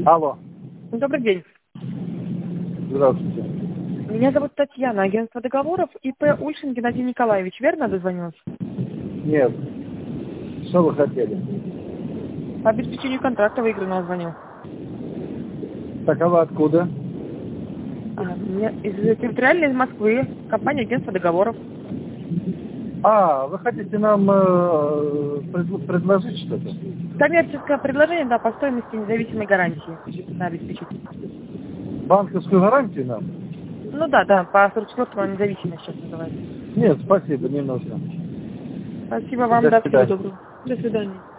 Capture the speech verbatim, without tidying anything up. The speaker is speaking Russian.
Алло. Добрый день. Здравствуйте. Меня зовут Татьяна, агентство договоров И П Ульшин Геннадий Николаевич. Верно дозвонилась? Нет. Что вы хотели? По обеспечению контракта выигранного звонил. Так, а вы откуда? А, мне из территориальной из Москвы, компания агентство договоров. А, вы хотите нам э, пред- предложить что-то? Коммерческое предложение, да, по стоимости независимой гарантии на обеспечить. Банковскую гарантию нам? Ну да, да, по сорок четвёртому независимость сейчас называется. Нет, спасибо, не нужно. Спасибо вам, До да, всего свидания. доброго. До свидания.